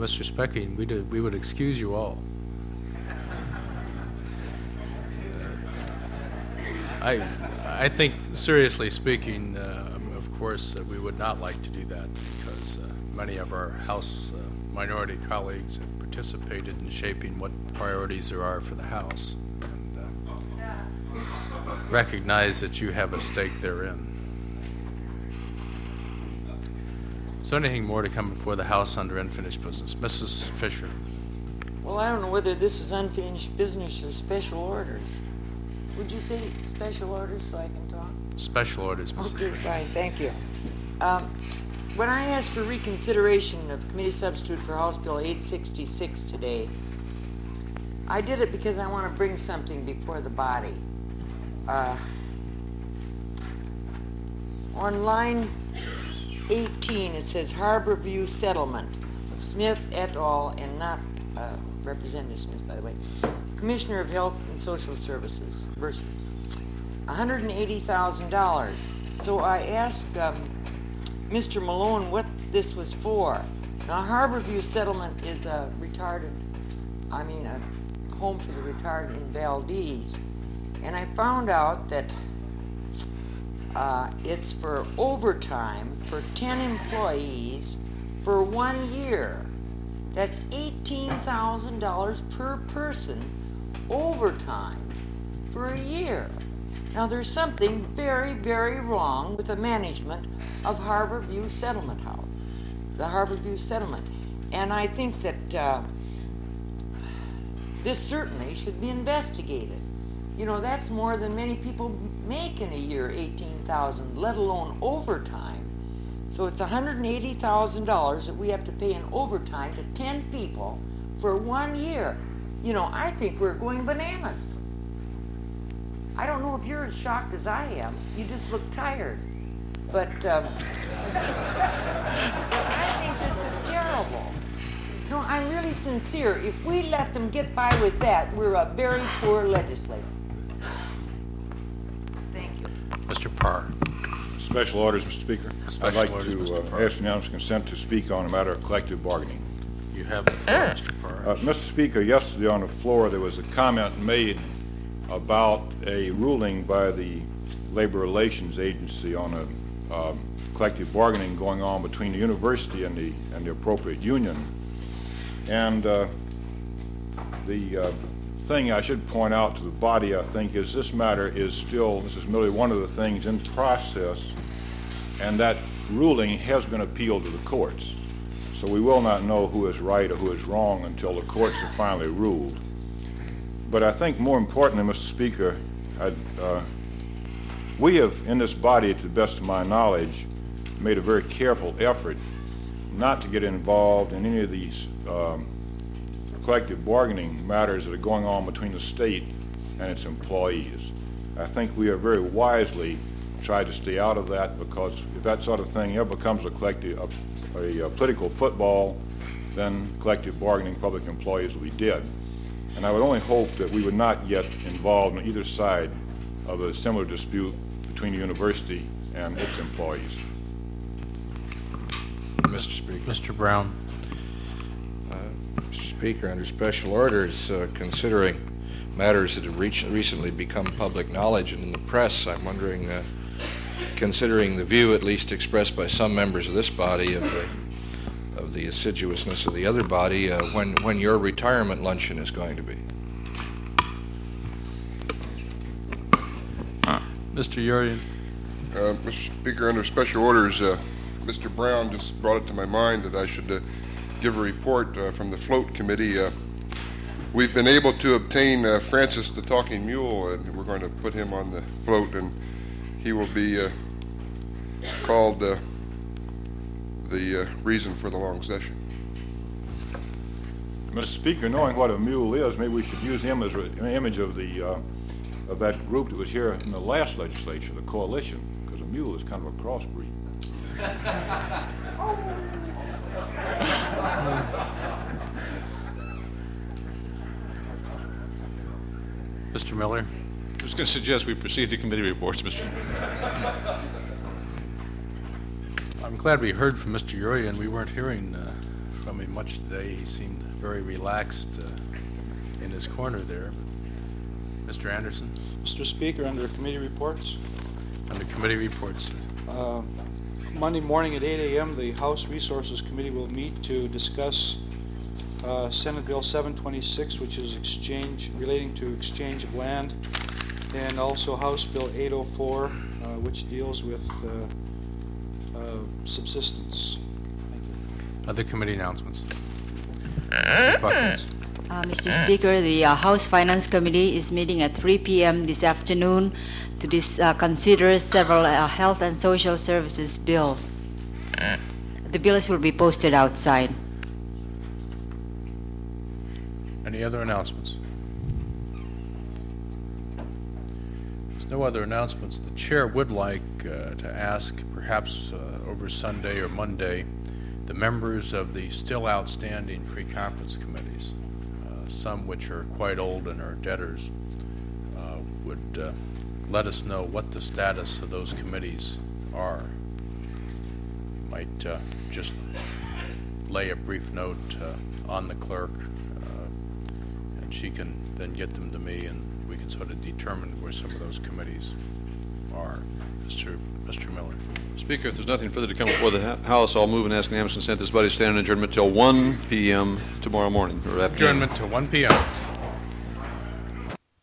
Mr. Specking, we would excuse you all. I think, seriously speaking, of course, we would not like to do that because many of our House minority colleagues have participated in shaping what priorities there are for the House and recognize that you have a stake therein. So anything more to come before the House under unfinished business? Mrs. Fisher. Well, I don't know whether this is unfinished business or special orders. Would you say special orders so I can talk? Special orders, Mrs. Okay, Fisher. fine, thank you. When I asked for reconsideration of committee substitute for House Bill 866 today, I did it because I want to bring something before the body. On line 18, it says Harbor View Settlement, Smith et al., and not Representative Smith, by the way, Commissioner of Health and Social Services, versus $180,000. So I asked Mr. Malone what this was for. Now, Harbor View Settlement is a home for the retarded in Valdez. And I found out that it's for overtime for 10 employees for 1 year. That's $18,000 per person overtime for a year. Now, there's something very, very wrong with the management of Harbor View Settlement House, the Harbor View Settlement. And I think that this certainly should be investigated. You know, that's more than many people make in a year, $18,000, let alone overtime. So it's $180,000 that we have to pay in overtime to 10 people for 1 year. You know, I think we're going bananas. I don't know if you're as shocked as I am. You just look tired. But I think this is terrible. No, I'm really sincere. If we let them get by with that, we're a very poor legislator. Thank you. Mr. Parr. Special orders, Mr. Speaker. I'd like to ask unanimous consent to speak on a matter of collective bargaining. You have the floor, Mr. Parr. Mr. Speaker, yesterday on the floor there was a comment made about a ruling by the Labor Relations Agency on a collective bargaining going on between the university and the appropriate union. And the thing I should point out to the body, I think, is this matter is still, this is merely one of the things in process, and that ruling has been appealed to the courts. So we will not know who is right or who is wrong until the courts have finally ruled. But I think more importantly, Mr. Speaker, we have in this body, to the best of my knowledge, made a very careful effort not to get involved in any of these collective bargaining matters that are going on between the state and its employees. I think we have very wisely tried to stay out of that, because if that sort of thing ever becomes a political football, then collective bargaining public employees will be dead. And I would only hope that we would not get involved on either side of a similar dispute between the university and its employees. Mr. Speaker. Mr. Brown. Mr. Speaker, under special orders, considering matters that have recently become public knowledge and in the press, I'm wondering, considering the view at least expressed by some members of this body of the assiduousness of the other body, when your retirement luncheon is going to be. Mr. Urian. Mr. Speaker, under special orders, Mr. Brown just brought it to my mind that I should give a report from the float committee. We've been able to obtain Francis the Talking Mule, and we're going to put him on the float, and he will be called the reason for the long session. Mr. Speaker, knowing what a mule is, maybe we should use him as an image of that group that was here in the last legislature, the coalition, because a mule is kind of a crossbreed. Mr. Miller. I was going to suggest we proceed to committee reports, Mr. I'm glad we heard from Mr. Urian. We weren't hearing from him much today. He seemed very relaxed in his corner there. But Mr. Anderson, Mr. Speaker, under committee reports, under committee reports. Monday morning at 8 a.m., the House Resources Committee will meet to discuss Senate Bill 726, which is relating to exchange of land, and also House Bill 804, which deals with subsistence. Thank you. Other committee announcements. Mrs. Buckles. Mr. Speaker, the House Finance Committee is meeting at 3 p.m. this afternoon to consider several health and social services bills. The bills will be posted outside. Any other announcements? There's no other announcements. The chair would like to ask, perhaps over Sunday or Monday, the members of the still outstanding free conference committees, some which are quite old and are debtors, would let us know what the status of those committees are. Might just lay a brief note on the clerk, and she can then get them to me, and we can sort of determine where some of those committees are. Mr. Miller. Speaker, if there's nothing further to come before the House, I'll move and ask unanimous consent this body stand in adjournment till 1 p.m. tomorrow morning or afternoon. Adjournment till 1 p.m.